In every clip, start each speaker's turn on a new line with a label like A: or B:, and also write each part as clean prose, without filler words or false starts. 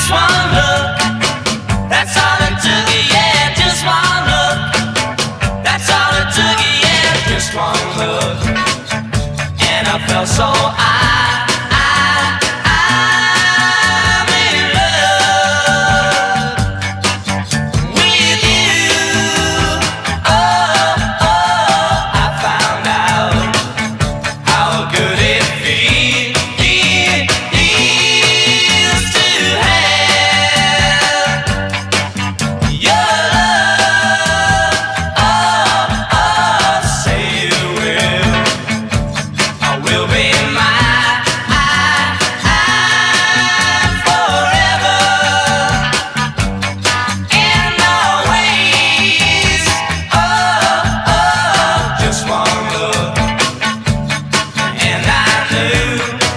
A: just one look. That's all it took, yeah, just one look. That's all it took, yeah, just one look. And I felt so I'm in love with you. Oh, I found out how good it feels to have your love. Say you will be mine forever and always. Just one look, and I knew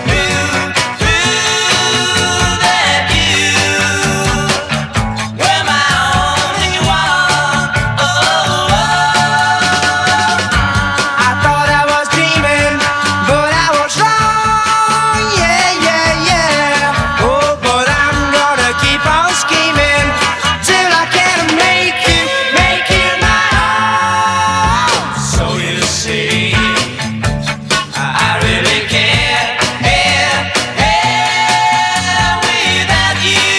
A: that you were my only one.
B: I thought I was dreaming, but I was wrong. Yeah, yeah, yeah. Oh, but I'm gonna keep on scheming till I can make you my own.
A: So you see, I really can't without you.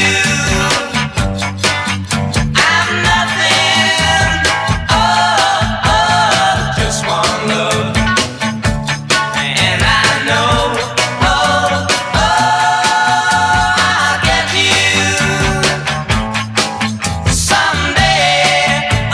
A: I'm nothing. Just one look, and I know. I'll get you someday.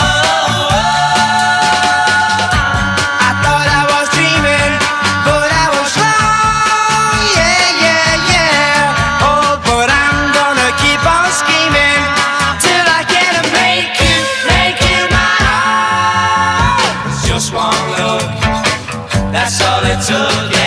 B: I thought I was dreaming, but I was wrong. Yeah, yeah, yeah. Oh, but I'm gonna keep on scheming till I can make you my own.
A: Just one look, that's all it took.